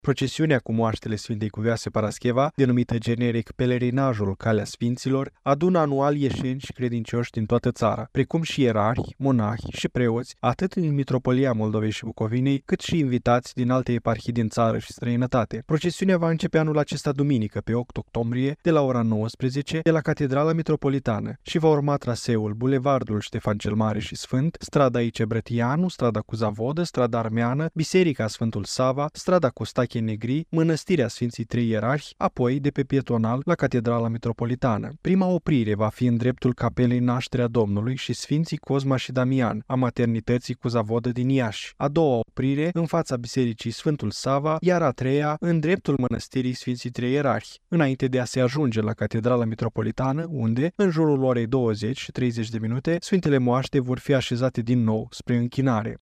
Procesiunea cu moaștele Sfintei Cuvioase Parascheva, denumită generic Pelerinajul Calea Sfinților, adună anual ieșeni și credincioși din toată țara, precum și ierarhi, monahi și preoți, atât din Mitropolia Moldovei și Bucovinei, cât și invitați din alte eparhii din țară și străinătate. Procesiunea va începe anul acesta duminică, pe 8 octombrie, de la ora 19, de la Catedrala Mitropolitană și va urma traseul Bulevardul Ștefan cel Mare și Sfânt, strada Aice Brătianu, strada Cuzavodă, strada Armeană, Biserica Sfântul Sava, strada Costache Negri, Mănăstirea Sfinții Trei Ierarhi, apoi de pe pietonal la Catedrala Mitropolitană. Prima oprire va fi în dreptul Capelei Nașterea Domnului și Sfinții Cosma și Damian, a Maternității Cuzavodă din Iași. A doua oprire în fața Bisericii Sfântul Sava, iar a treia în dreptul Mănăstirii Sfinții Trei Ierarhi, înainte de a se ajunge la Catedrala Mitropolitană, unde, în jurul orei 20 și 30 de minute, Sfintele Moaște vor fi așezate din nou spre închinare.